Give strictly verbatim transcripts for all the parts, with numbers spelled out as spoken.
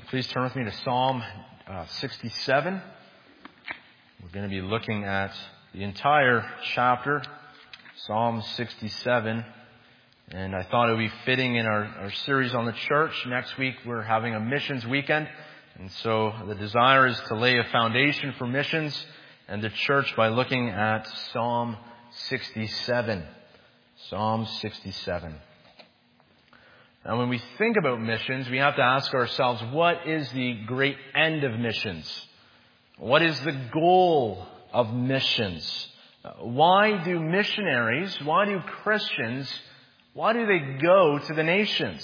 Please turn with me to Psalm uh, sixty-seven. We're going to be looking at the entire chapter, Psalm sixty-seven. And I thought it would be fitting in our, our series on the church. Next week we're having a missions weekend. And so the desire is to lay a foundation for missions and the church by looking at Psalm sixty-seven. Psalm sixty-seven. Now, when we think about missions, we have to ask ourselves, what is the great end of missions? What is the goal of missions? Why do missionaries, why do Christians, why do they go to the nations?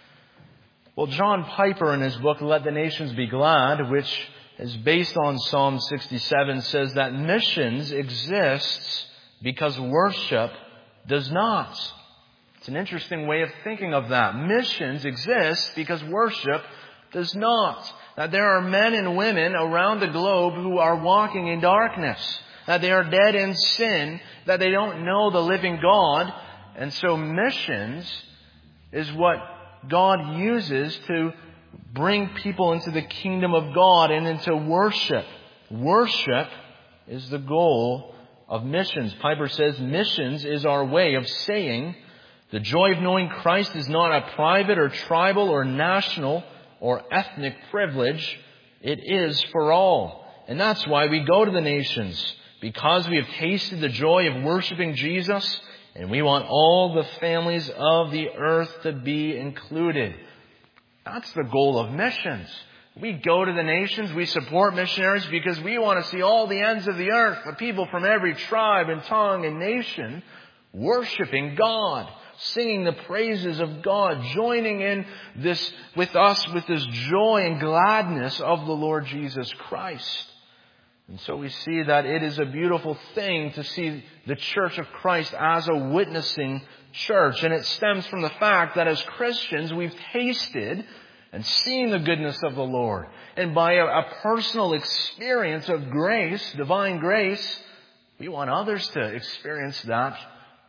Well, John Piper in his book, Let the Nations Be Glad, which is based on Psalm sixty-seven, says that missions exists because worship does not. It's an interesting way of thinking of that. Missions exist because worship does not. That there are men and women around the globe who are walking in darkness. That they are dead in sin. That they don't know the living God. And so missions is what God uses to bring people into the kingdom of God and into worship. Worship is the goal of missions. Piper says missions is our way of saying the joy of knowing Christ is not a private or tribal or national or ethnic privilege. It is for all. And that's why we go to the nations. Because we have tasted the joy of worshiping Jesus, and we want all the families of the earth to be included. That's the goal of missions. We go to the nations, we support missionaries because we want to see all the ends of the earth, the people from every tribe and tongue and nation, worshiping God, singing the praises of God, joining in this with us with this joy and gladness of the Lord Jesus Christ. And so we see that it is a beautiful thing to see the Church of Christ as a witnessing church. And it stems from the fact that as Christians, we've tasted and seen the goodness of the Lord. And by a, a personal experience of grace, divine grace, we want others to experience that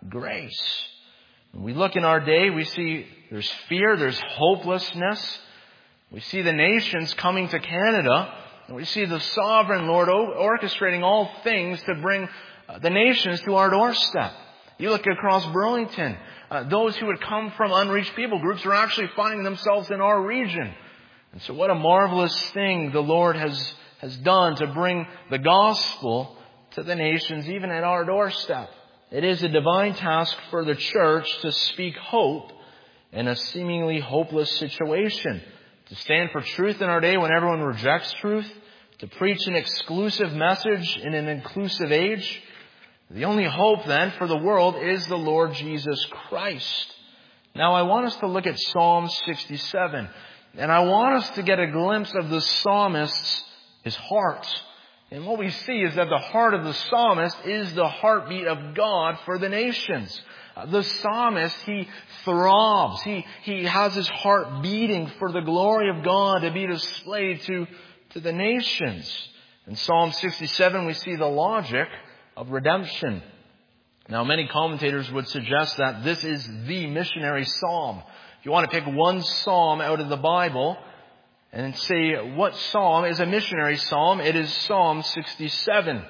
grace. When we look in our day, we see there's fear, there's hopelessness. We see the nations coming to Canada. And we see the sovereign Lord orchestrating all things to bring the nations to our doorstep. You look across Burlington. Uh, those who would come from unreached people groups are actually finding themselves in our region. And so what a marvelous thing the Lord has, has done to bring the gospel to the nations, even at our doorstep. It is a divine task for the church to speak hope in a seemingly hopeless situation. To stand for truth in our day when everyone rejects truth. To preach an exclusive message in an inclusive age. The only hope then for the world is the Lord Jesus Christ. Now I want us to look at Psalm sixty-seven. And I want us to get a glimpse of the psalmist's, his heart. And what we see is that the heart of the psalmist is the heartbeat of God for the nations. The psalmist, he throbs. He, he has his heart beating for the glory of God to be displayed to, to the nations. In Psalm sixty-seven, we see the logic of redemption. Now, many commentators would suggest that this is the missionary psalm. If you want to pick one psalm out of the Bible and say what psalm is a missionary psalm, it is Psalm sixty-seven.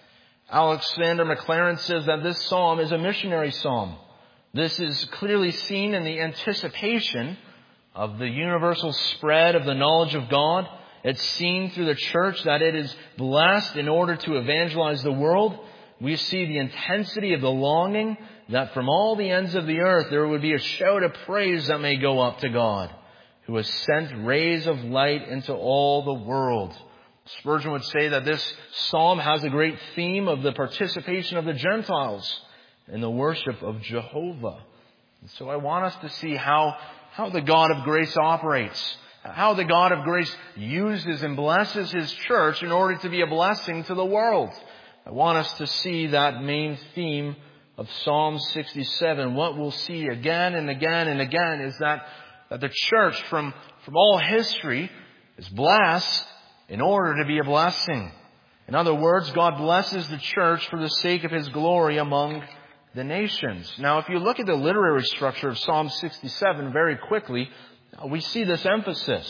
Alexander McLaren says that this psalm is a missionary psalm. This is clearly seen in the anticipation of the universal spread of the knowledge of God. It's seen through the church that it is blessed in order to evangelize the world. We see the intensity of the longing that from all the ends of the earth there would be a shout of praise that may go up to God, who has sent rays of light into all the world. Spurgeon would say that this psalm has a great theme of the participation of the Gentiles in the worship of Jehovah. And so I want us to see how, how the God of grace operates, how the God of grace uses and blesses His church in order to be a blessing to the world. I want us to see that main theme of Psalm sixty-seven. What we'll see again and again and again is that, that the church from, from all history is blessed in order to be a blessing. In other words, God blesses the church for the sake of His glory among the nations. Now, if you look at the literary structure of Psalm sixty-seven very quickly, we see this emphasis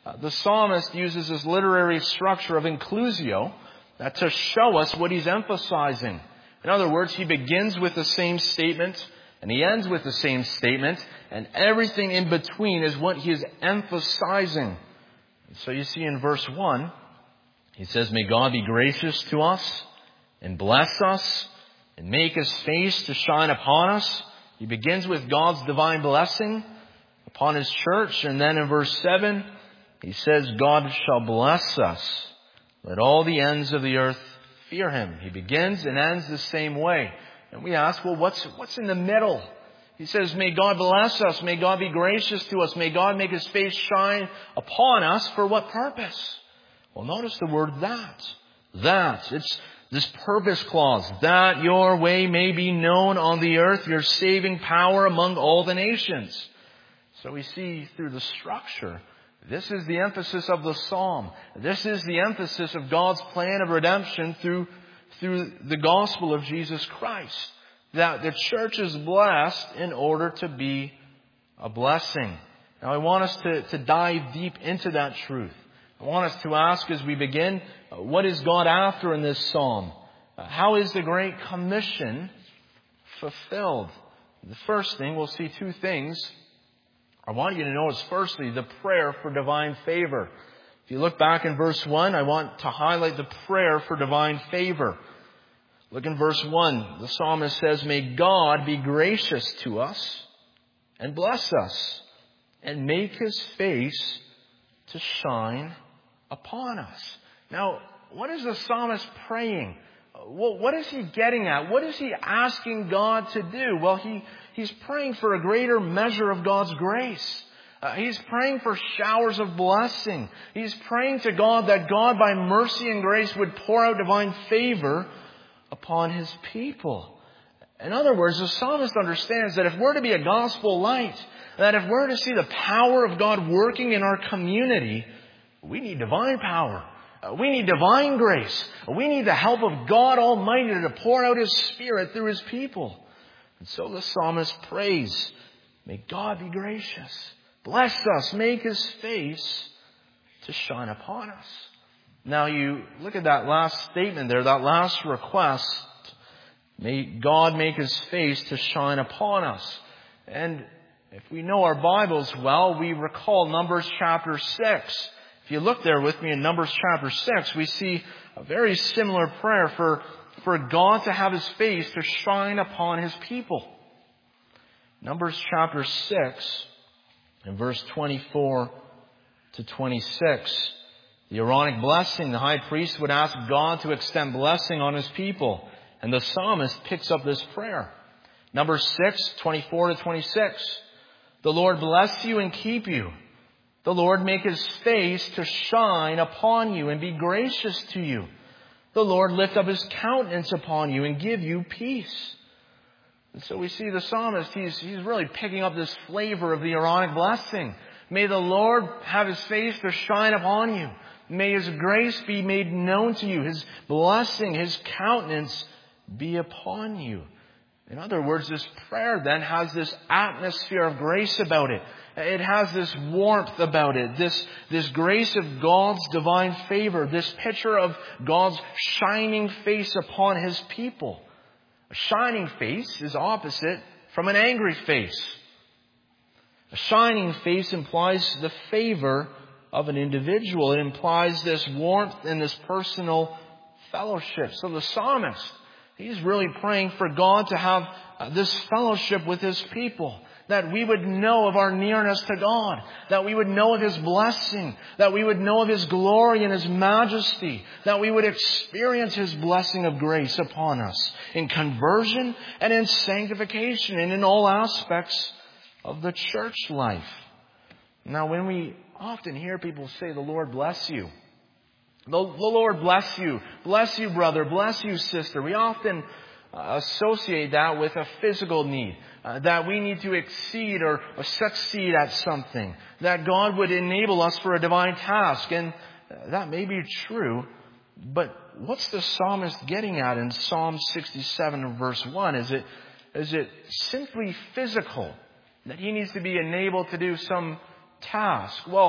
Uh, the psalmist uses this literary structure of inclusio uh, to show us what he's emphasizing. In other words, he begins with the same statement and he ends with the same statement, and everything in between is what he is emphasizing. So you see in verse one, he says, "May God be gracious to us and bless us and make His face to shine upon us." He begins with God's divine blessing upon His church. And then in verse seven, he says, "God shall bless us. Let all the ends of the earth fear Him." He begins and ends the same way. And we ask, well, what's, what's in the middle? He says, "May God bless us. May God be gracious to us. May God make His face shine upon us." For what purpose? Well, notice the word "that." That. It's this purpose clause. "That your way may be known on the earth, your saving power among all the nations." So we see through the structure, this is the emphasis of the psalm. This is the emphasis of God's plan of redemption through, through the gospel of Jesus Christ. That the church is blessed in order to be a blessing. Now I want us to, to dive deep into that truth. I want us to ask as we begin, what is God after in this psalm? How is the Great Commission fulfilled? The first thing, we'll see two things. I want you to notice firstly the prayer for divine favor. If you look back in verse one, I want to highlight the prayer for divine favor. Look in verse one. The psalmist says, "May God be gracious to us and bless us and make His face to shine upon us." Now, what is the psalmist praying? What is he getting at? What is he asking God to do? Well, he, he's praying for a greater measure of God's grace. Uh, he's praying for showers of blessing. He's praying to God that God, by mercy and grace, would pour out divine favor upon His people. In other words, the psalmist understands that if we're to be a gospel light, that if we're to see the power of God working in our community, we need divine power. We need divine grace. We need the help of God Almighty to pour out His Spirit through His people. And so the psalmist prays, "May God be gracious. Bless us. Make His face to shine upon us." Now you look at that last statement there, that last request. May God make His face to shine upon us. And if we know our Bibles well, we recall Numbers chapter six. If you look there with me in Numbers chapter six, we see a very similar prayer for, for God to have His face to shine upon His people. Numbers chapter six, in verse twenty-four to twenty-six, the Aaronic blessing, the high priest would ask God to extend blessing on His people. And the psalmist picks up this prayer. Numbers six, twenty-four to twenty-six. "The Lord bless you and keep you. The Lord make His face to shine upon you and be gracious to you. The Lord lift up His countenance upon you and give you peace." And so we see the psalmist, he's, he's really picking up this flavor of the Aaronic blessing. May the Lord have His face to shine upon you. May His grace be made known to you. His blessing, His countenance be upon you. In other words, this prayer then has this atmosphere of grace about it. It has this warmth about it, this, this grace of God's divine favor, this picture of God's shining face upon His people. A shining face is opposite from an angry face. A shining face implies the favor of an individual. It implies this warmth and this personal fellowship. So the psalmist, he's really praying for God to have this fellowship with His people. That we would know of our nearness to God. That we would know of His blessing. That we would know of His glory and His majesty. That we would experience His blessing of grace upon us in conversion and in sanctification and in all aspects of the church life. Now, when we often hear people say, "The Lord bless you," The, the Lord bless you. Bless you, brother. Bless you, sister. We often uh, associate that with a physical need. Uh, that we need to exceed or, or succeed at something. That God would enable us for a divine task. And uh, that may be true. But what's the psalmist getting at in Psalm sixty-seven verse one? Is it, is it simply physical? That he needs to be enabled to do some task? Well,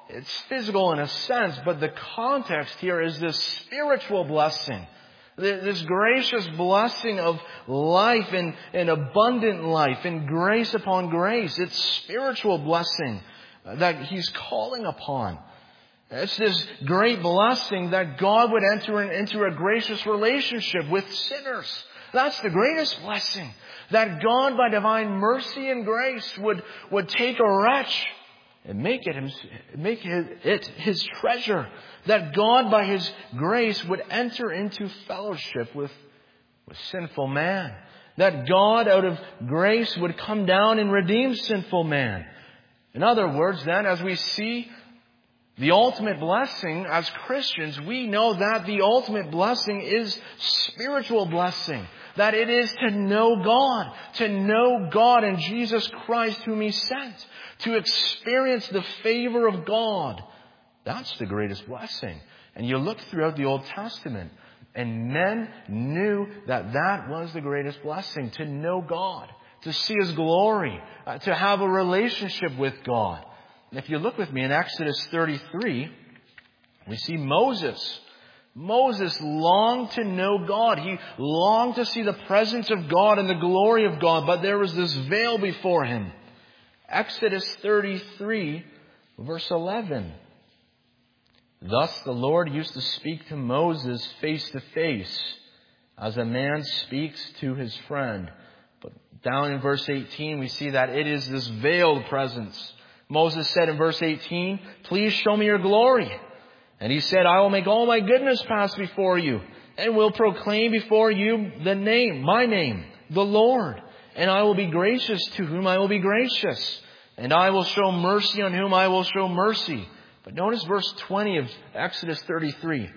it's physical in a sense, but the context here is this spiritual blessing. This gracious blessing of life and, and abundant life and grace upon grace. It's spiritual blessing that He's calling upon. It's this great blessing that God would enter into a gracious relationship with sinners. That's the greatest blessing. That God, by divine mercy and grace, would, would take a wretch and make it, make it His treasure. That God, by His grace, would enter into fellowship with, with sinful man. That God, out of grace, would come down and redeem sinful man. In other words, then, as we see the ultimate blessing as Christians, we know that the ultimate blessing is spiritual blessing. That it is to know God, to know God and Jesus Christ whom He sent, to experience the favor of God. That's the greatest blessing. And you look throughout the Old Testament, and men knew that that was the greatest blessing, to know God, to see His glory, uh, to have a relationship with God. And if you look with me in Exodus thirty-three, we see Moses. Moses longed to know God. He longed to see the presence of God and the glory of God, but there was this veil before him. Exodus thirty-three, verse eleven. Thus the Lord used to speak to Moses face to face, as a man speaks to his friend. But down in verse eighteen, we see that it is this veiled presence. Moses said in verse eighteen, "Please show me your glory." And he said, "I will make all my goodness pass before you, and will proclaim before you the name, my name, the Lord. And I will be gracious to whom I will be gracious, and I will show mercy on whom I will show mercy." But notice verse twenty of Exodus thirty-three.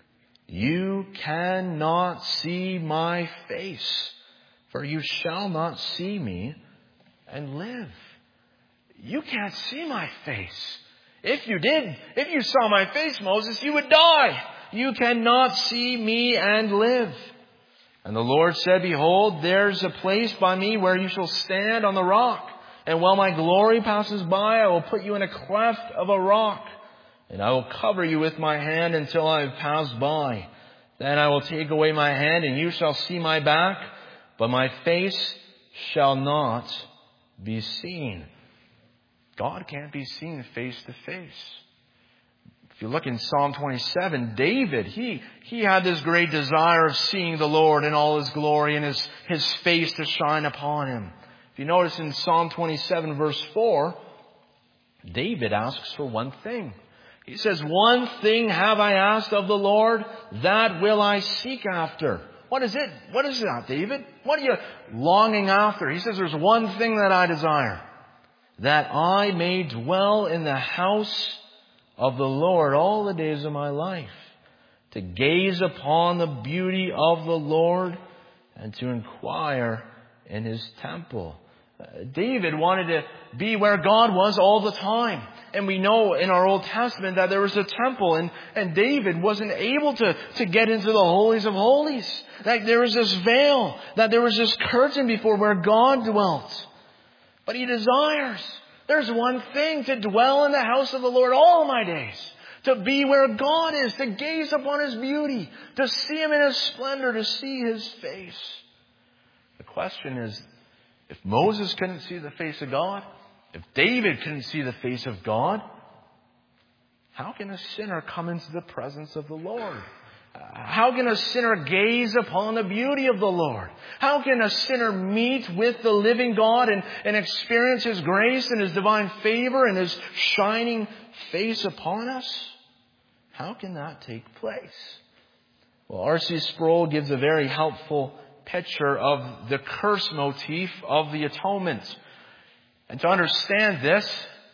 "You cannot see my face, for you shall not see me and live." You can't see my face. If you did, if you saw my face, Moses, you would die. You cannot see me and live. And the Lord said, "Behold, there's a place by me where you shall stand on the rock. And while my glory passes by, I will put you in a cleft of a rock. And I will cover you with my hand until I have passed by. Then I will take away my hand, and you shall see my back, but my face shall not be seen." God can't be seen face to face. If you look in Psalm twenty-seven, David, he, he had this great desire of seeing the Lord in all His glory and His, His face to shine upon Him. If you notice in Psalm twenty-seven verse four, David asks for one thing. He says, "One thing have I asked of the Lord, that will I seek after." What is it? What is that, David? What are you longing after? He says, "There's one thing that I desire, that I may dwell in the house of the Lord all the days of my life, to gaze upon the beauty of the Lord and to inquire in His temple." Uh, David wanted to be where God was all the time. And we know in our Old Testament that there was a temple, and, and David wasn't able to, to get into the holies of holies. That there was this veil, that there was this curtain before where God dwelt. But he desires, there's one thing, to dwell in the house of the Lord all my days. To be where God is, to gaze upon His beauty, to see Him in His splendor, to see His face. The question is, if Moses couldn't see the face of God, if David couldn't see the face of God, how can a sinner come into the presence of the Lord? How can a sinner gaze upon the beauty of the Lord? How can a sinner meet with the living God and, and experience His grace and His divine favor and His shining face upon us? How can that take place? Well, R C Sproul gives a very helpful picture of the curse motif of the atonement. And to understand this,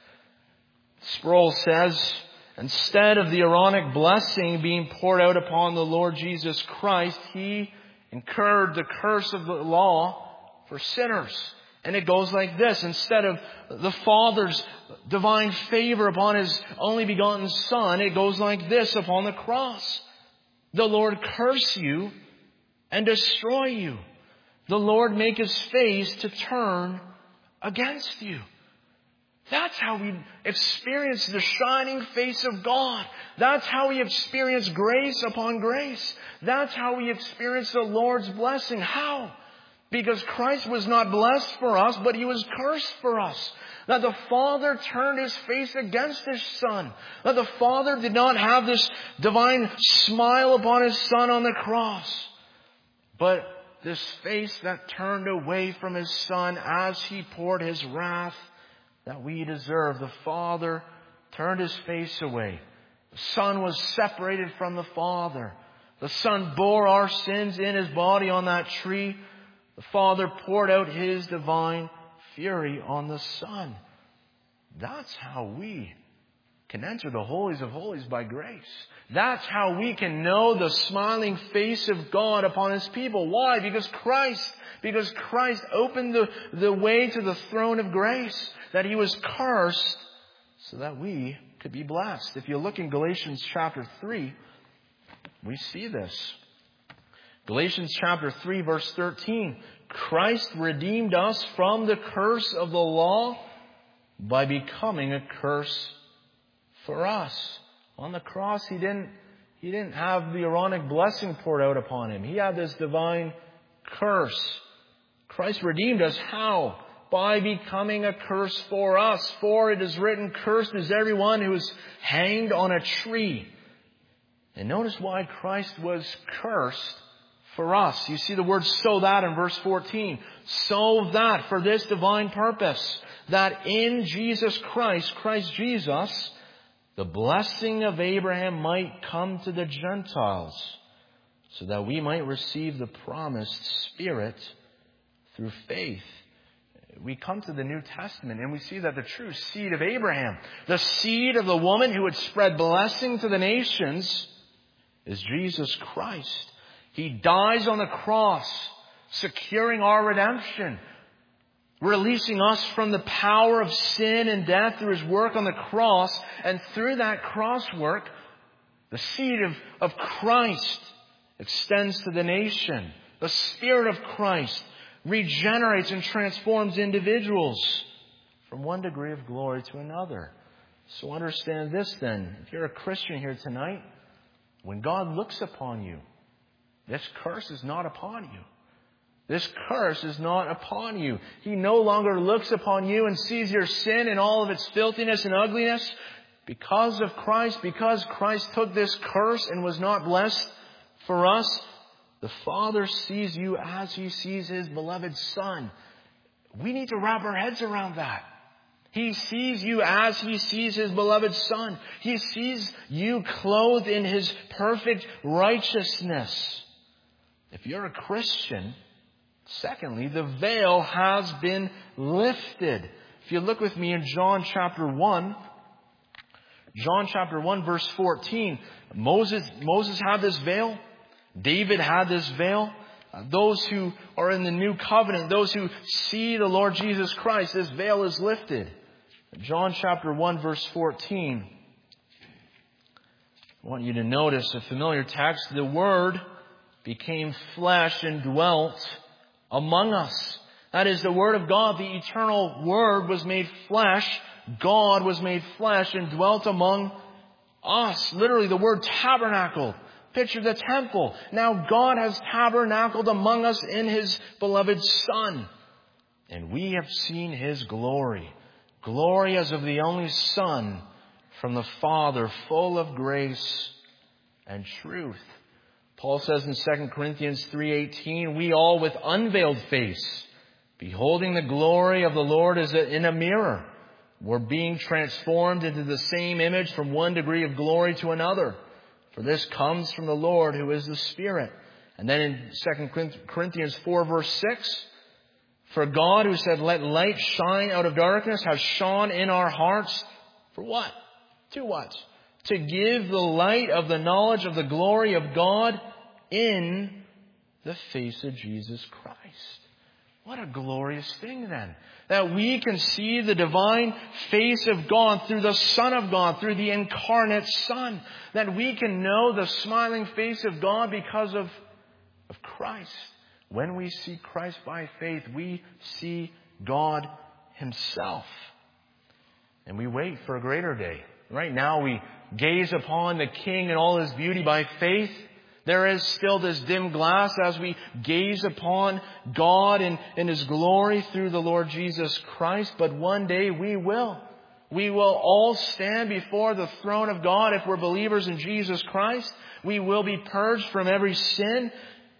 Sproul says, instead of the Aaronic blessing being poured out upon the Lord Jesus Christ, He incurred the curse of the law for sinners. And it goes like this. Instead of the Father's divine favor upon His only begotten Son, it goes like this upon the cross. The Lord curse you and destroy you. The Lord make His face to turn against you. That's how we experience the shining face of God. That's how we experience grace upon grace. That's how we experience the Lord's blessing. How? Because Christ was not blessed for us, but He was cursed for us. That the Father turned His face against His Son. That the Father did not have this divine smile upon His Son on the cross. But this face that turned away from His Son as He poured His wrath that we deserve. The Father turned His face away. The Son was separated from the Father. The Son bore our sins in His body on that tree. The Father poured out His divine fury on the Son. That's how we can enter the holies of holies by grace. That's how we can know the smiling face of God upon His people. Why? Because Christ, because Christ opened the, the way to the throne of grace. That He was cursed so that we could be blessed. If you look in Galatians chapter three, we see this. Galatians chapter three verse thirteen. Christ redeemed us from the curse of the law by becoming a curse for us. On the cross, He didn't, He didn't have the Aaronic blessing poured out upon Him. He had this divine curse. Christ redeemed us. How? By becoming a curse for us. For it is written, cursed is everyone who is hanged on a tree. And notice why Christ was cursed for us. You see the word so that in verse fourteen. So that, for this divine purpose, that in Jesus Christ, Christ Jesus, the blessing of Abraham might come to the Gentiles, so that we might receive the promised Spirit through faith. We come to the New Testament and we see that the true seed of Abraham, the seed of the woman who would spread blessing to the nations, is Jesus Christ. He dies on the cross, securing our redemption, releasing us from the power of sin and death through His work on the cross. And through that cross work, the seed of, of Christ extends to the nation. The Spirit of Christ regenerates and transforms individuals from one degree of glory to another. So understand this then. If you're a Christian here tonight, when God looks upon you, this curse is not upon you. This curse is not upon you. He no longer looks upon you and sees your sin in all of its filthiness and ugliness. Because of Christ, because Christ took this curse and was not blessed for us, the Father sees you as He sees His beloved Son. We need to wrap our heads around that. He sees you as He sees His beloved Son. He sees you clothed in His perfect righteousness. If you're a Christian, secondly, the veil has been lifted. If you look with me in John chapter one, John chapter one verse fourteen, Moses, Moses had this veil. David had this veil. Uh, those who are in the new covenant, those who see the Lord Jesus Christ, this veil is lifted. John chapter one verse fourteen. I want you to notice a familiar text. The Word became flesh and dwelt among us. That is, the Word of God, the eternal Word, was made flesh. God was made flesh and dwelt among us. Literally, the word tabernacled. Picture the temple. Now God has tabernacled among us in His beloved Son. And we have seen His glory. Glory as of the only Son from the Father, full of grace and truth. Paul says in Second Corinthians three eighteen, we all with unveiled face, beholding the glory of the Lord as in a mirror, we're being transformed into the same image from one degree of glory to another. For this comes from the Lord who is the Spirit. And then in Second Corinthians four verse six, for God who said, let light shine out of darkness, has shone in our hearts. For what? To what? To give the light of the knowledge of the glory of God in the face of Jesus Christ. What a glorious thing then. That we can see the divine face of God through the Son of God, through the incarnate Son. That we can know the smiling face of God because of, of Christ. When we see Christ by faith, we see God Himself. And we wait for a greater day. Right now we gaze upon the King and all His beauty by faith. There is still this dim glass as we gaze upon God and, and His glory through the Lord Jesus Christ. But one day we will. We will all stand before the throne of God if we're believers in Jesus Christ. We will be purged from every sin.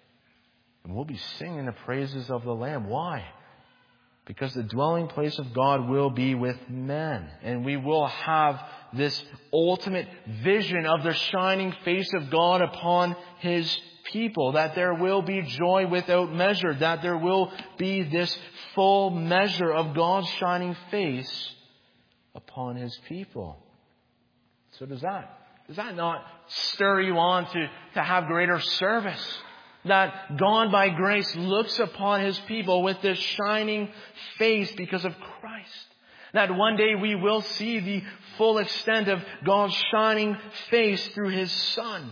And we'll be singing the praises of the Lamb. Why? Because the dwelling place of God will be with men. And we will have this ultimate vision of the shining face of God upon His people. That there will be joy without measure. That there will be this full measure of God's shining face upon His people. So does that, does that not stir you on to, to have greater service? That God by grace looks upon His people with this shining face because of Christ. That one day we will see the full extent of God's shining face through His Son.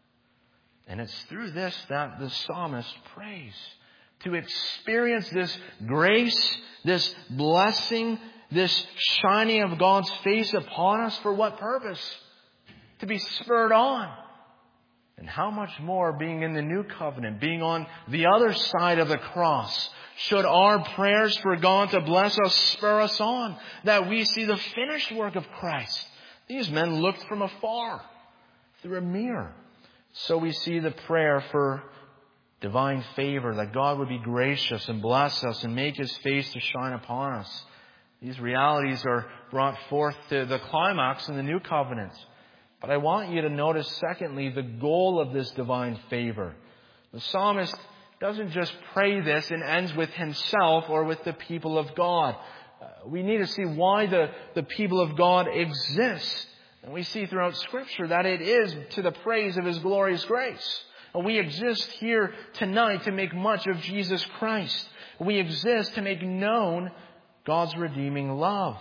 And it's through this that the psalmist prays. To experience this grace, this blessing, this shining of God's face upon us. For what purpose? To be spurred on. And how much more being in the new covenant, being on the other side of the cross, should our prayers for God to bless us spur us on, that we see the finished work of Christ. These men looked from afar through a mirror. So we see the prayer for divine favor, that God would be gracious and bless us and make His face to shine upon us. These realities are brought forth to the climax in the new covenant. But I want you to notice, secondly, the goal of this divine favor. The psalmist doesn't just pray this and ends with himself or with the people of God. Uh, we need to see why the, the people of God exist. And we see throughout Scripture that it is to the praise of His glorious grace. And we exist here tonight to make much of Jesus Christ. We exist to make known God's redeeming love.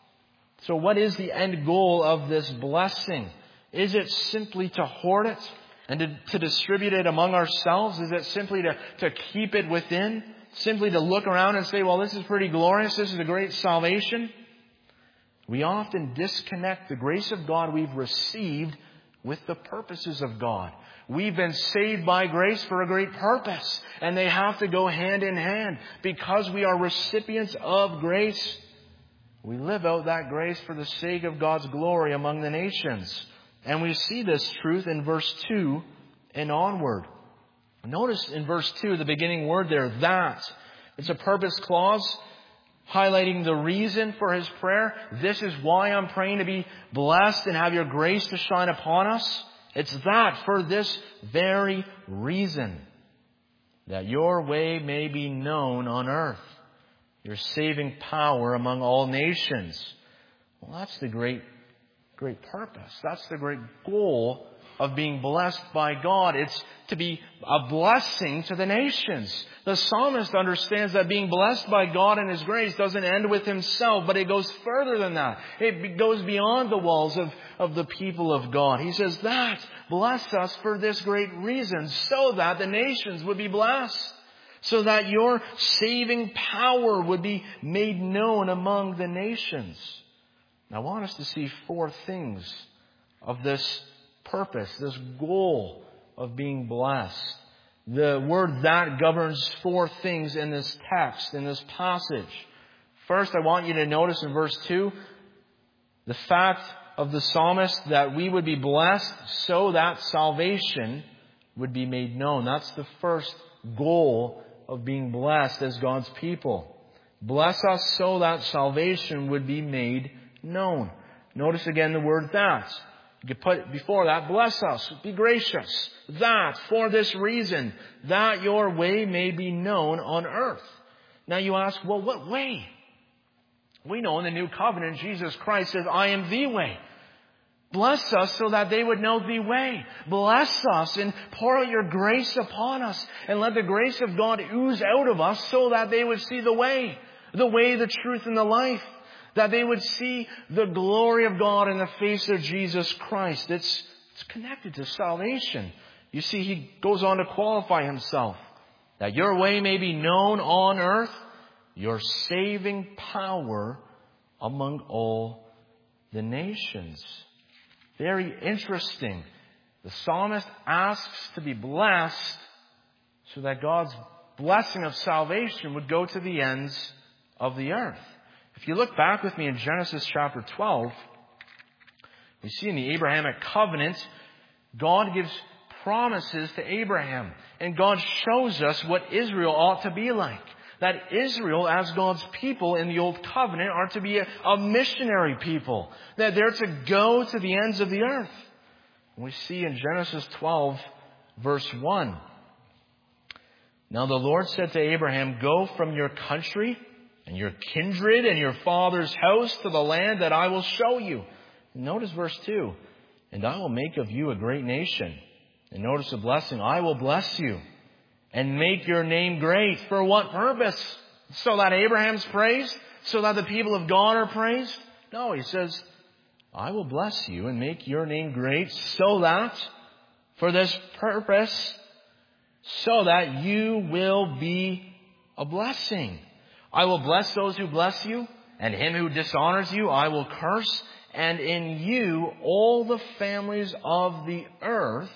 So what is the end goal of this blessing? Is it simply to hoard it and to, to distribute it among ourselves? Is it simply to, to keep it within? Simply to look around and say, well, this is pretty glorious. This is a great salvation. We often disconnect the grace of God we've received with the purposes of God. We've been saved by grace for a great purpose, and they have to go hand in hand. Because we are recipients of grace, we live out that grace for the sake of God's glory among the nations. And we see this truth in verse two and onward. Notice in verse two, the beginning word there, that. It's a purpose clause highlighting the reason for his prayer. This is why I'm praying to be blessed and have your grace to shine upon us. It's that for this very reason, that your way may be known on earth, your saving power among all nations. Well, that's the great Great purpose. That's the great goal of being blessed by God. It's to be a blessing to the nations. The psalmist understands that being blessed by God and His grace doesn't end with himself, but it goes further than that. It goes beyond the walls of, of the people of God. He says that, bless us for this great reason, so that the nations would be blessed. So that your saving power would be made known among the nations. I want us to see four things of this purpose, this goal of being blessed. The word that governs four things in this text, in this passage. First, I want you to notice in verse two, the fact of the psalmist that we would be blessed so that salvation would be made known. That's the first goal of being blessed as God's people. Bless us so that salvation would be made known. Notice again the word that. You could put before that, bless us, be gracious. That, for this reason, that your way may be known on earth. Now you ask, well, what way? We know in the new covenant, Jesus Christ says, I am the way. Bless us so that they would know the way. Bless us and pour out your grace upon us. And let the grace of God ooze out of us so that they would see the way. The way, the truth, and the life. That they would see the glory of God in the face of Jesus Christ. It's, it's connected to salvation. You see, he goes on to qualify himself. That your way may be known on earth, your saving power among all the nations. Very interesting. The psalmist asks to be blessed so that God's blessing of salvation would go to the ends of the earth. If you look back with me in Genesis chapter twelve, we see in the Abrahamic covenant, God gives promises to Abraham. And God shows us what Israel ought to be like. That Israel, as God's people in the Old Covenant, are to be a, a missionary people. That they're to go to the ends of the earth. We see in Genesis twelve, verse one. Now the Lord said to Abraham, "Go from your country and your kindred and your father's house to the land that I will show you." Notice verse two. "And I will make of you a great nation." And notice the blessing. "I will bless you and make your name great." For what purpose? So that Abraham's praised? So that the people of God are praised? No, he says, "I will bless you and make your name great so that," for this purpose, "so that you will be a blessing. I will bless those who bless you, and him who dishonors you I will curse. And in you all the families of the earth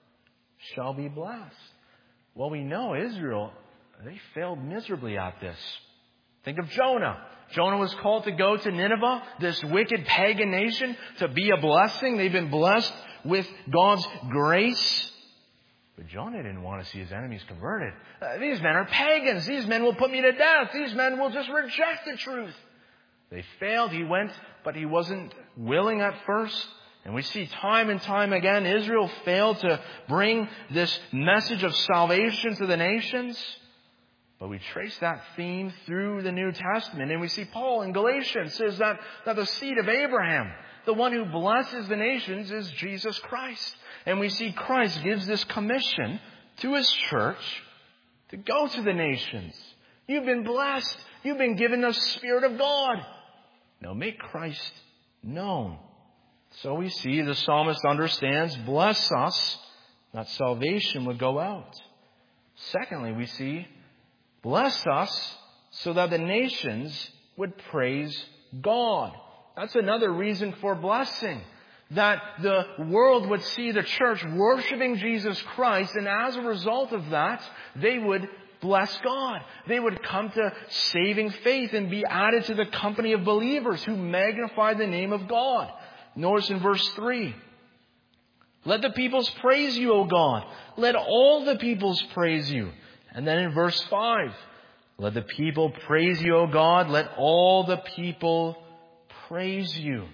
shall be blessed." Well, we know Israel, they failed miserably at this. Think of Jonah. Jonah was called to go to Nineveh, this wicked pagan nation, to be a blessing. They've been blessed with God's grace. But Jonah didn't want to see his enemies converted. Uh, these men are pagans. These men will put me to death. These men will just reject the truth. They failed. He went, but he wasn't willing at first. And we see time and time again, Israel failed to bring this message of salvation to the nations. But we trace that theme through the New Testament. And we see Paul in Galatians says that, that the seed of Abraham, the one who blesses the nations, is Jesus Christ. And we see Christ gives this commission to His church to go to the nations. You've been blessed. You've been given the Spirit of God. Now make Christ known. So we see the psalmist understands, bless us, that salvation would go out. Secondly, we see, bless us so that the nations would praise God. That's another reason for blessing. That the world would see the church worshiping Jesus Christ, and as a result of that, they would bless God. They would come to saving faith and be added to the company of believers who magnify the name of God. Notice in verse three, "Let the peoples praise you, O God. Let all the peoples praise you." And then in verse five, "Let the people praise you, O God. Let all the people praise you."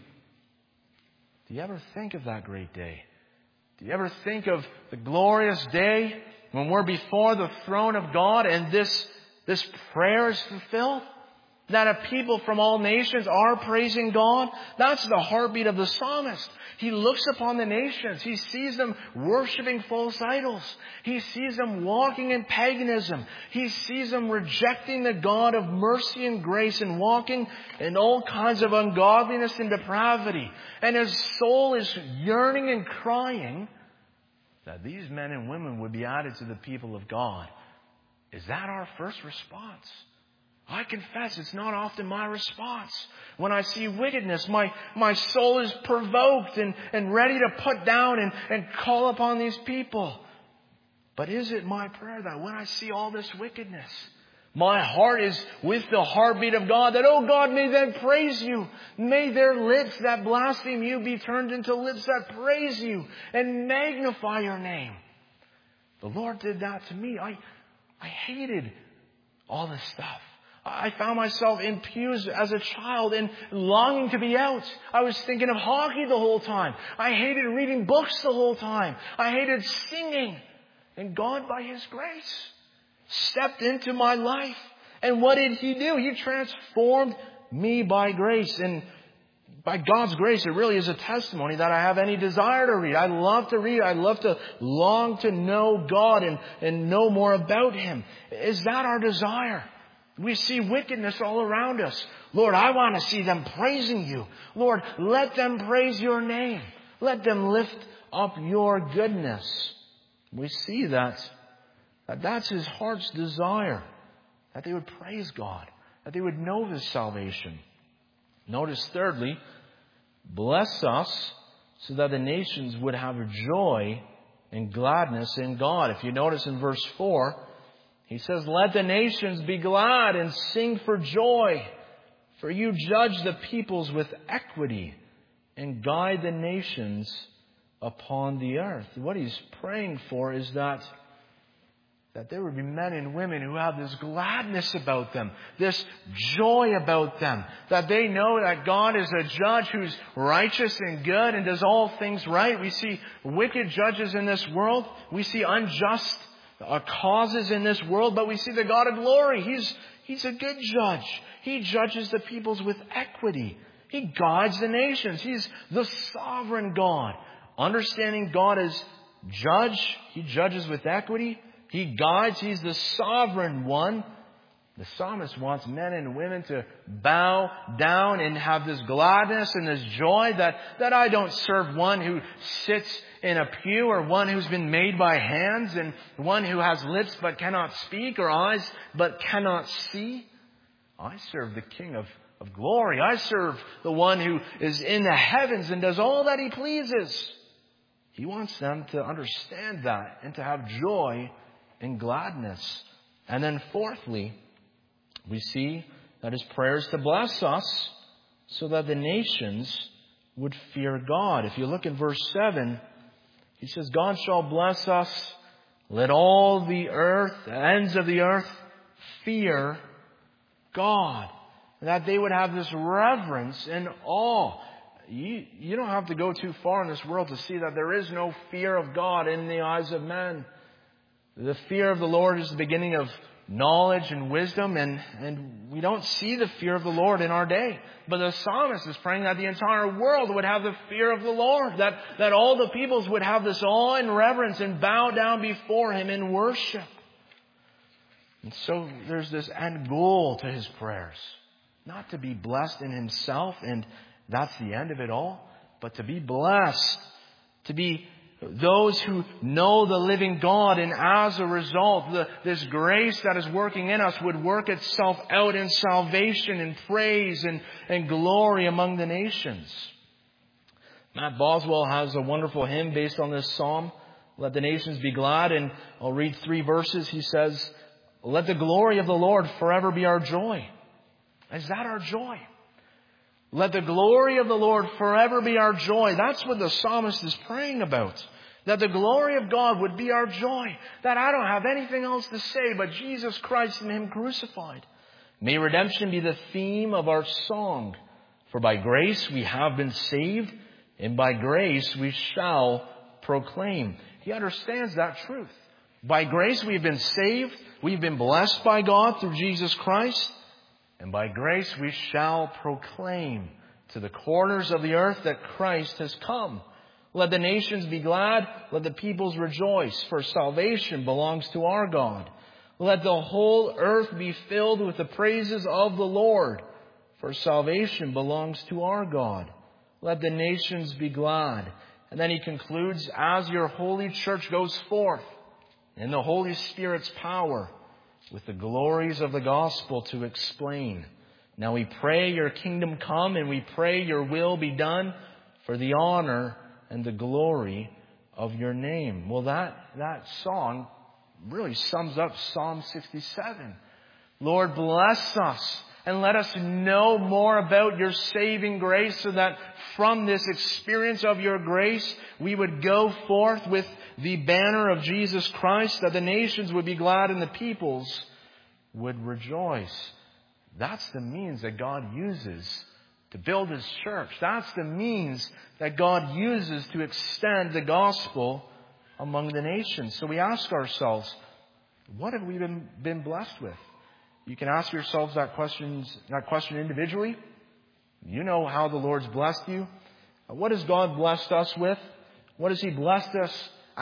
Do you ever think of that great day? Do you ever think of the glorious day when we're before the throne of God and this, this prayer is fulfilled? That a people from all nations are praising God? That's the heartbeat of the psalmist. He looks upon the nations. He sees them worshiping false idols. He sees them walking in paganism. He sees them rejecting the God of mercy and grace and walking in all kinds of ungodliness and depravity. And his soul is yearning and crying that these men and women would be added to the people of God. Is that our first response? I confess it's not often my response. When I see wickedness, my, my soul is provoked and, and ready to put down and, and call upon these people. But is it my prayer that when I see all this wickedness, my heart is with the heartbeat of God, that, oh God, may they praise you. May their lips that blaspheme you be turned into lips that praise you and magnify your name. The Lord did that to me. I, I hated all this stuff. I found myself in pews as a child and longing to be out. I was thinking of hockey the whole time. I hated reading books the whole time. I hated singing. And God, by His grace, stepped into my life. And what did He do? He transformed me by grace. And by God's grace, it really is a testimony that I have any desire to read. I love to read. I love to long to know God and, and know more about Him. Is that our desire? We see wickedness all around us. Lord, I want to see them praising you. Lord, let them praise your name. Let them lift up your goodness. We see that, that that's His heart's desire. That they would praise God. That they would know His salvation. Notice thirdly, bless us so that the nations would have joy and gladness in God. If you notice in verse four, he says, let the nations be glad and sing for joy, for you judge the peoples with equity and guide the nations upon the earth. What he's praying for is that that there would be men and women who have this gladness about them, this joy about them, that they know that God is a judge who's righteous and good and does all things right. We see wicked judges in this world. We see unjust uh, causes in this world, but we see the God of glory. He's, he's a good judge. He judges the peoples with equity. He guides the nations. He's the sovereign God. Understanding God as judge, He judges with equity. He guides. He's the sovereign one. The psalmist wants men and women to bow down and have this gladness and this joy that, that I don't serve one who sits in a pew or one who's been made by hands and one who has lips but cannot speak or eyes but cannot see. I serve the King of, of glory. I serve the one who is in the heavens and does all that He pleases. He wants them to understand that and to have joy and gladness. And then fourthly, we see that his prayer is to bless us so that the nations would fear God. If you look in verse seven, he says, God shall bless us. Let all the earth, the ends of the earth, fear God. That they would have this reverence and awe. You, you don't have to go too far in this world to see that there is no fear of God in the eyes of men. The fear of the Lord is the beginning of knowledge and wisdom, and, and we don't see the fear of the Lord in our day. But the psalmist is praying that the entire world would have the fear of the Lord, that, that all the peoples would have this awe and reverence and bow down before Him in worship. And so there's this end goal to his prayers. Not to be blessed in himself, and that's the end of it all, but to be blessed, to be those who know the living God, and as a result, the, this grace that is working in us would work itself out in salvation and praise and, and glory among the nations. Matt Boswell has a wonderful hymn based on this psalm, Let the Nations Be Glad, and I'll read three verses. He says, let the glory of the Lord forever be our joy. Is that our joy? Let the glory of the Lord forever be our joy. That's what the psalmist is praying about. That the glory of God would be our joy. That I don't have anything else to say but Jesus Christ and Him crucified. May redemption be the theme of our song. For by grace we have been saved, and by grace we shall proclaim. He understands that truth. By grace we've been saved. We've been blessed by God through Jesus Christ. And by grace we shall proclaim to the corners of the earth that Christ has come. Let the nations be glad. Let the peoples rejoice. For salvation belongs to our God. Let the whole earth be filled with the praises of the Lord. For salvation belongs to our God. Let the nations be glad. And then he concludes, as your holy church goes forth in the Holy Spirit's power, with the glories of the gospel to explain. Now we pray your kingdom come, and we pray your will be done for the honor and the glory of your name. Well, that, that song really sums up Psalm sixty-seven. Lord, bless us and let us know more about your saving grace, so that from this experience of your grace, we would go forth with the banner of Jesus Christ, that the nations would be glad and the peoples would rejoice. That's the means that God uses to build His church. That's the means that God uses to extend the gospel among the nations. So we ask ourselves, what have we been, been blessed with? You can ask yourselves that questions, that question individually. You know how the Lord's blessed you. What has God blessed us with? What has He blessed us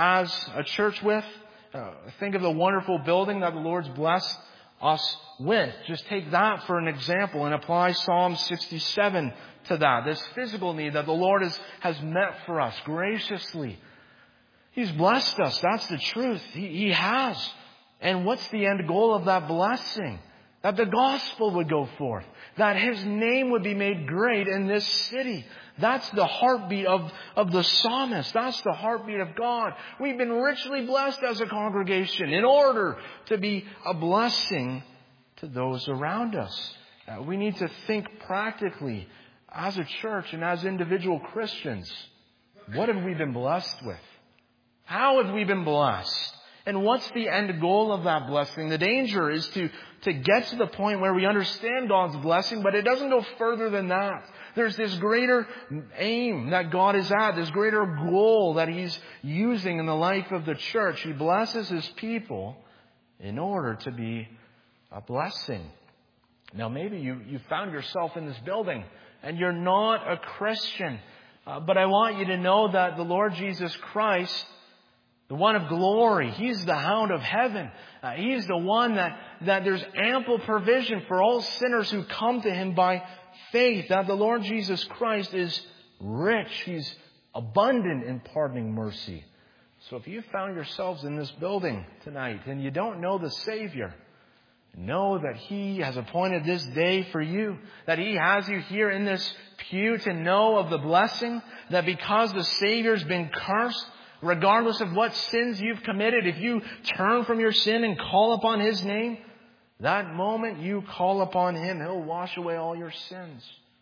as a church with? Uh, think of the wonderful building that the Lord's blessed us with. Just take that for an example and apply Psalm sixty-seven to that. This physical need that the Lord has, has met for us graciously. He's blessed us. That's the truth. He, he has. And what's the end goal of that blessing? That the gospel would go forth. That His name would be made great in this city. That's the heartbeat of, of the psalmist. That's the heartbeat of God. We've been richly blessed as a congregation in order to be a blessing to those around us. Uh, we need to think practically as a church and as individual Christians. What have we been blessed with? How have we been blessed? And what's the end goal of that blessing? The danger is to, to get to the point where we understand God's blessing, but it doesn't go further than that. There's this greater aim that God is at, this greater goal that He's using in the life of the church. He blesses His people in order to be a blessing. Now maybe you, you found yourself in this building and you're not a Christian. Uh, but I want you to know that the Lord Jesus Christ, the one of glory, He's the hound of heaven. Uh, he's the one that, that there's ample provision for all sinners who come to Him by faith. That the Lord Jesus Christ is rich. He's abundant in pardoning mercy. So if you found yourselves in this building tonight and you don't know the Savior, know that He has appointed this day for you. That He has you here in this pew to know of the blessing. That because the Savior's been cursed, regardless of what sins you've committed, if you turn from your sin and call upon His name, that moment you call upon Him, He'll wash away all your sins.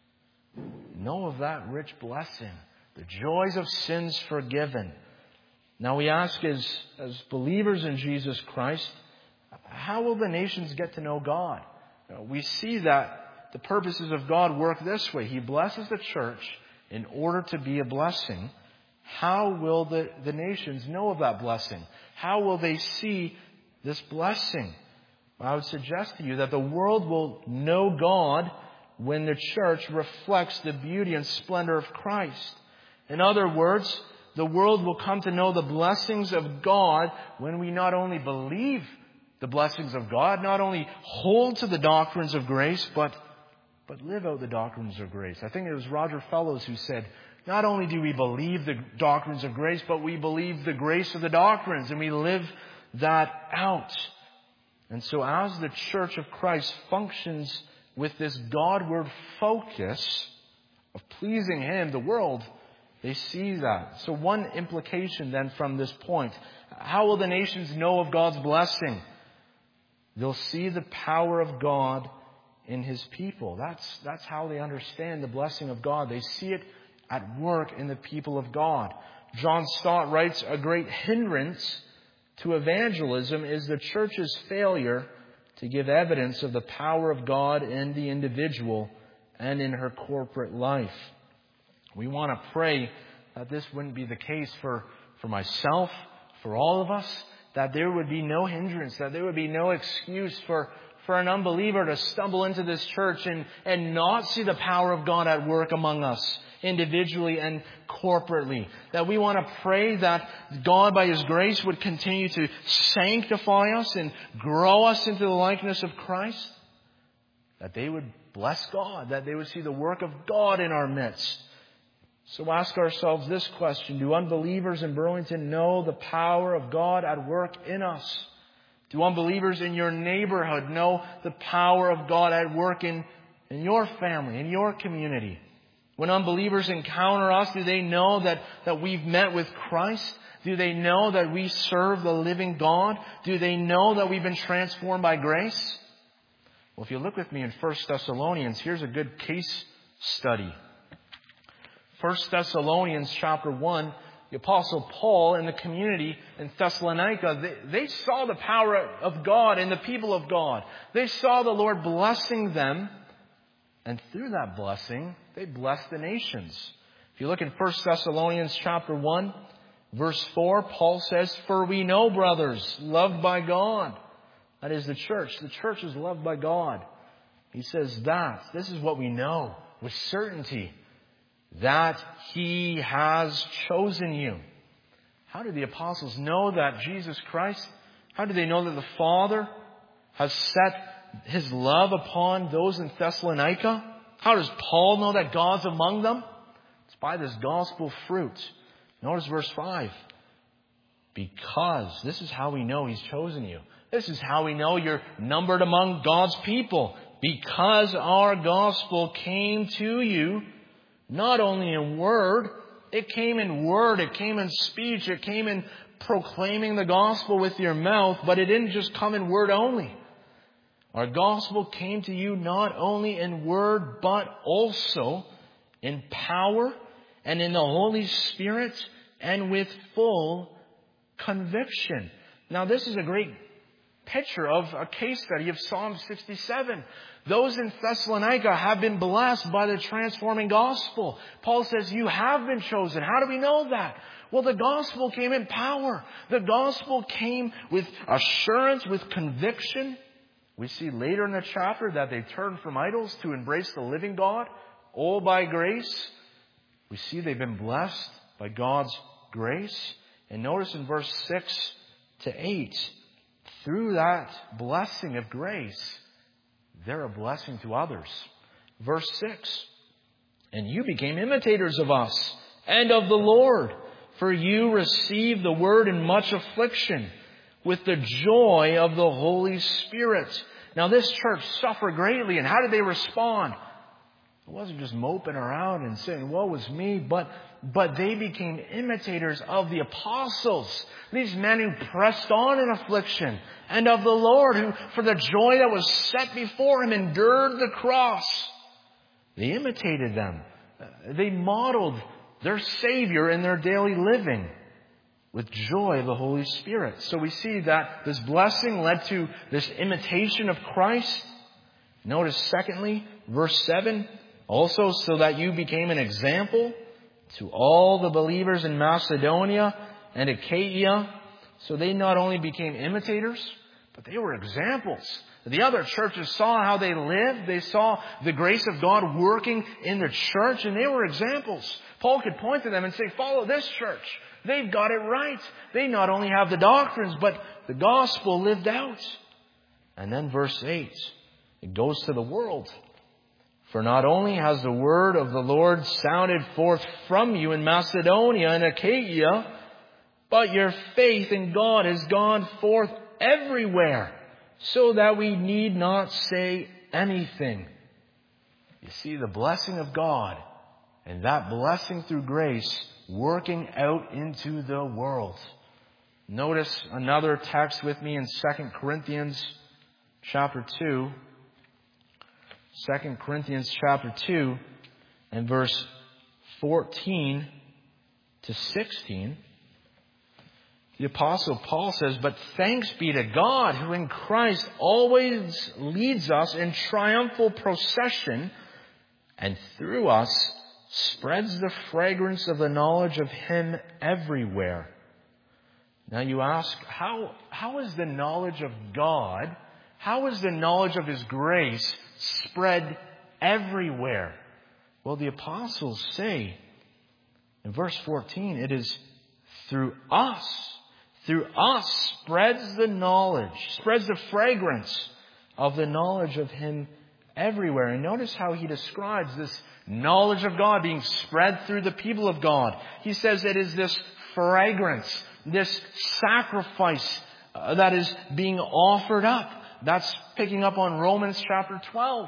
Know of that rich blessing. The joys of sins forgiven. Now we ask as, as believers in Jesus Christ, how will the nations get to know God? We see that the purposes of God work this way. He blesses the church in order to be a blessing. How will the, the nations know of that blessing? How will they see this blessing? Well, I would suggest to you that the world will know God when the church reflects the beauty and splendor of Christ. In other words, the world will come to know the blessings of God when we not only believe the blessings of God, not only hold to the doctrines of grace, but, but live out the doctrines of grace. I think it was Roger Fellows who said, not only do we believe the doctrines of grace, but we believe the grace of the doctrines, and we live that out. And so as the Church of Christ functions with this Godward focus of pleasing Him, the world, they see that. So one implication then from this point, how will the nations know of God's blessing? They'll see the power of God in His people. That's, that's how they understand the blessing of God. They see it at work in the people of God. John Stott writes, a great hindrance to evangelism is the church's failure to give evidence of the power of God in the individual and in her corporate life. We want to pray that this wouldn't be the case for, for myself, for all of us, that there would be no hindrance, that there would be no excuse for, for an unbeliever to stumble into this church and, and not see the power of God at work among us, individually and corporately. That we want to pray that God, by His grace, would continue to sanctify us and grow us into the likeness of Christ. That they would bless God, that they would see the work of God in our midst. So ask ourselves this question. Do unbelievers in Burlington know the power of God at work in us? Do unbelievers in your neighborhood know the power of God at work in, in your family, in your community? When unbelievers encounter us, do they know that, that we've met with Christ? Do they know that we serve the living God? Do they know that we've been transformed by grace? Well, if you look with me in First Thessalonians, here's a good case study. First Thessalonians chapter one, the Apostle Paul and the community in Thessalonica, they, they saw the power of God in the people of God. They saw the Lord blessing them. And through that blessing, they blessed the nations. If you look in First Thessalonians chapter one, verse four, Paul says, for we know, brothers, loved by God. That is the church. The church is loved by God. He says that. This is what we know with certainty. That He has chosen you. How do the apostles know that Jesus Christ, how do they know that the Father has set His love upon those in Thessalonica? How does Paul know that God's among them? It's by this gospel fruit. Notice verse five. Because, this is how we know He's chosen you. This is how we know you're numbered among God's people. Because our gospel came to you Not only in word, it came in word, it came in speech, it came in proclaiming the gospel with your mouth, but it didn't just come in word only. Our gospel came to you not only in word, but also in power and in the Holy Spirit and with full conviction. Now, this is a great picture of a case study of Psalm sixty-seven. Those in Thessalonica have been blessed by the transforming gospel. Paul says, you have been chosen. How do we know that? Well, the gospel came in power. The gospel came with assurance, with conviction. We see later in the chapter that they turned from idols to embrace the living God, all by grace. We see they've been blessed by God's grace. And notice in verse six to eight, through that blessing of grace, they're a blessing to others. Verse six, and you became imitators of us and of the Lord, for you received the word in much affliction, with the joy of the Holy Spirit. Now, this church suffered greatly, and how did they respond? It wasn't just moping around and saying, woe is me, but, but they became imitators of the apostles. These men who pressed on in affliction, and of the Lord, who for the joy that was set before him endured the cross. They imitated them. They modeled their Savior in their daily living with joy of the Holy Spirit. So we see that this blessing led to this imitation of Christ. Notice secondly, verse seven, also so that you became an example to all the believers in Macedonia and Achaia. So they not only became imitators, but they were examples. The other churches saw how they lived. They saw the grace of God working in the church, and they were examples. Paul could point to them and say, follow this church. They've got it right. They not only have the doctrines, but the gospel lived out. And then verse eight, it goes to the world. For not only has the word of the Lord sounded forth from you in Macedonia and Achaia, but your faith in God has gone forth everywhere, so that we need not say anything. You see, the blessing of God, and that blessing through grace, working out into the world. Notice another text with me in Second Corinthians chapter two. Second Corinthians chapter two and verse fourteen to sixteen. The Apostle Paul says, but thanks be to God, who in Christ always leads us in triumphal procession, and through us spreads the fragrance of the knowledge of Him everywhere. Now you ask, how, how is the knowledge of God, how is the knowledge of His grace spread everywhere? Well, the apostles say in verse fourteen, it is through us. Through us spreads the knowledge, spreads the fragrance of the knowledge of Him everywhere. And notice how he describes this knowledge of God being spread through the people of God. He says it is this fragrance, this sacrifice uh, that is being offered up. That's picking up on Romans chapter twelve.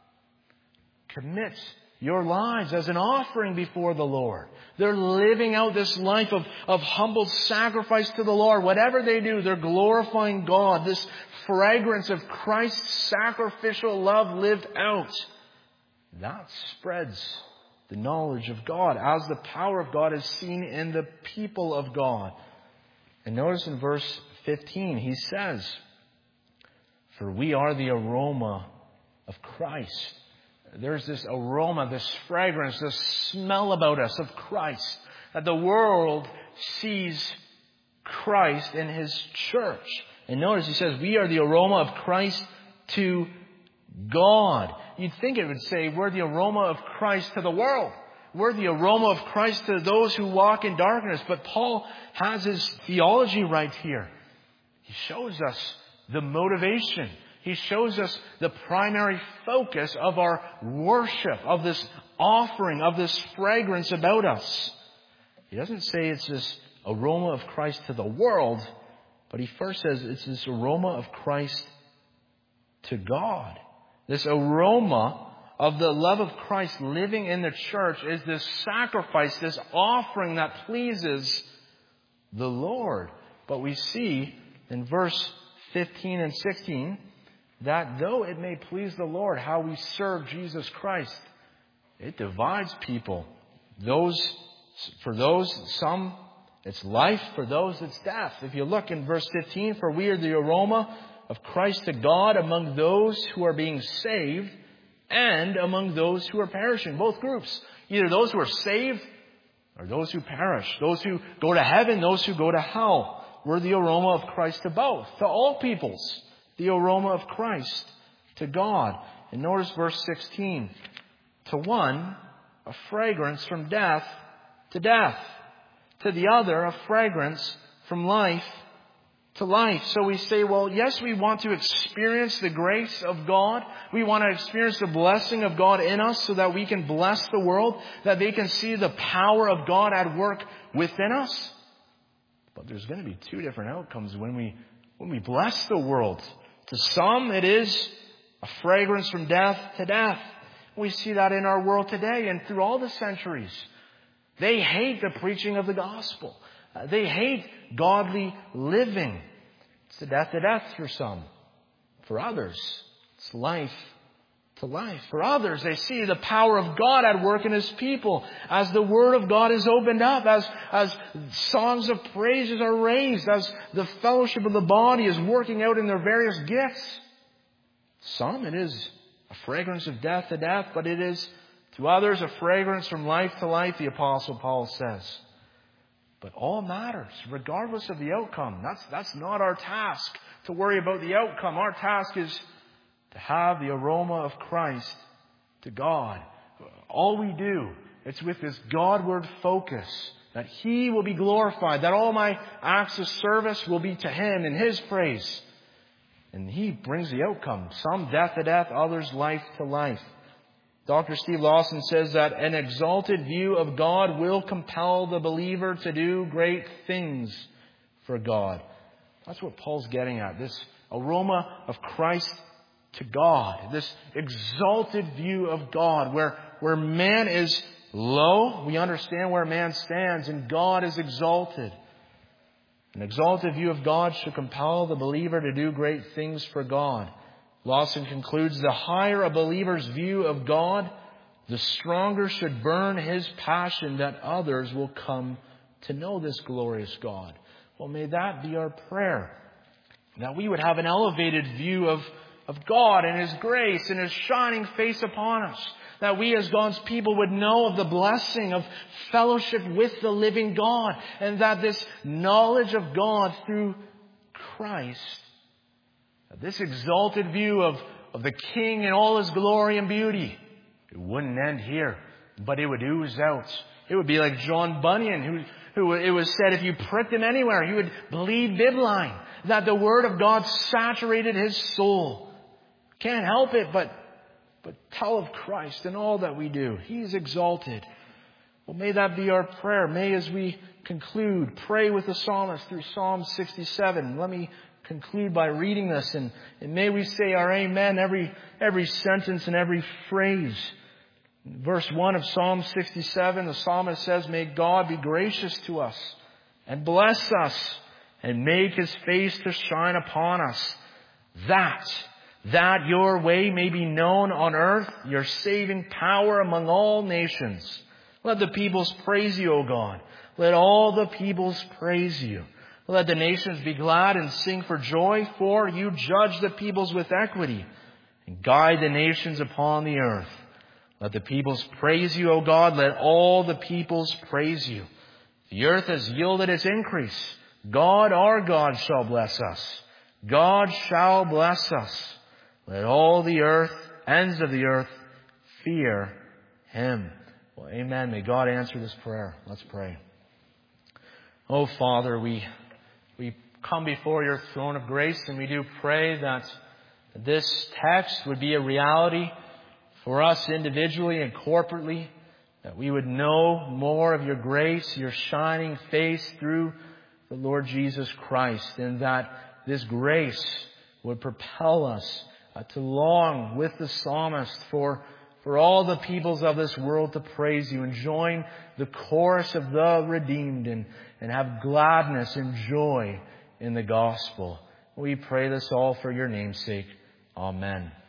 Commit your lives as an offering before the Lord. They're living out this life of, of humble sacrifice to the Lord. Whatever they do, they're glorifying God. This fragrance of Christ's sacrificial love lived out. That spreads the knowledge of God as the power of God is seen in the people of God. And notice in verse fifteen, he says, for we are the aroma of Christ. There's this aroma, this fragrance, this smell about us of Christ. That the world sees Christ in His church. And notice he says, we are the aroma of Christ to God. You'd think it would say, we're the aroma of Christ to the world. We're the aroma of Christ to those who walk in darkness. But Paul has his theology right here. He shows us the motivation. He shows us the primary focus of our worship, of this offering, of this fragrance about us. He doesn't say it's this aroma of Christ to the world, but he first says it's this aroma of Christ to God. This aroma of the love of Christ living in the church is this sacrifice, this offering that pleases the Lord. But we see in verse fifteen and sixteen that though it may please the Lord how we serve Jesus Christ, it divides people. Those, for those, some it's life, for those it's death. If you look in verse fifteen, for we are the aroma of Christ to God among those who are being saved and among those who are perishing. Both groups. Either those who are saved or those who perish. Those who go to heaven, those who go to hell. We're the aroma of Christ to both. To all peoples. The aroma of Christ to God. And notice verse sixteen. To one, a fragrance from death to death. To the other, a fragrance from life to life. So we say, well, yes, we want to experience the grace of God. We want to experience the blessing of God in us so that we can bless the world, that they can see the power of God at work within us. But there's going to be two different outcomes when we, when we bless the world. To some, it is a fragrance from death to death. We see that in our world today and through all the centuries. They hate the preaching of the gospel. Uh, they hate godly living. It's the death to death for some. For others, it's life to life. For others, they see the power of God at work in His people as the Word of God is opened up, as, as songs of praises are raised, as the fellowship of the body is working out in their various gifts. Some, it is a fragrance of death to death, but it is to others a fragrance from life to life, the Apostle Paul says. But all matters, regardless of the outcome. That's, that's not our task, to worry about the outcome. Our task is to have the aroma of Christ to God. All we do, it's with this Godward focus, that He will be glorified, that all my acts of service will be to Him in His praise. And He brings the outcome. Some death to death, others life to life. Doctor Steve Lawson says that an exalted view of God will compel the believer to do great things for God. That's what Paul's getting at. This aroma of Christ to God. This exalted view of God where, where man is low. We understand where man stands and God is exalted. An exalted view of God should compel the believer to do great things for God. Lawson concludes, the higher a believer's view of God, the stronger should burn his passion that others will come to know this glorious God. Well, may that be our prayer. That we would have an elevated view of, of God and His grace and His shining face upon us. That we as God's people would know of the blessing of fellowship with the living God. And that this knowledge of God through Christ, this exalted view of, of the King in all His glory and beauty, it wouldn't end here, but it would ooze out. It would be like John Bunyan, who, who it was said if you pricked him anywhere, he would bleed bibline. That the Word of God saturated his soul. Can't help it, but, but tell of Christ in all that we do. He's exalted. Well, may that be our prayer. May, as we conclude, pray with the psalmist through Psalm sixty-seven. Let me conclude by reading this, and, and may we say our amen every every sentence and every phrase. In verse one of Psalm sixty-seven, the psalmist says, may God be gracious to us and bless us and make His face to shine upon us, that that your way may be known on earth, your saving power among all nations. Let the peoples praise you, O God. Let all the peoples praise you. Let the nations be glad and sing for joy, for you judge the peoples with equity and guide the nations upon the earth. Let the peoples praise you, O God. Let all the peoples praise you. The earth has yielded its increase. God, our God, shall bless us. God shall bless us. Let all the earth, ends of the earth, fear Him. Well, amen. May God answer this prayer. Let's pray. Oh, Father, we We come before your throne of grace, and we do pray that this text would be a reality for us individually and corporately, that we would know more of your grace, your shining face through the Lord Jesus Christ, and that this grace would propel us uh, to long with the psalmist for, for all the peoples of this world to praise you and join the chorus of the redeemed and, and have gladness and joy in the gospel. We pray this all for your name's sake. Amen.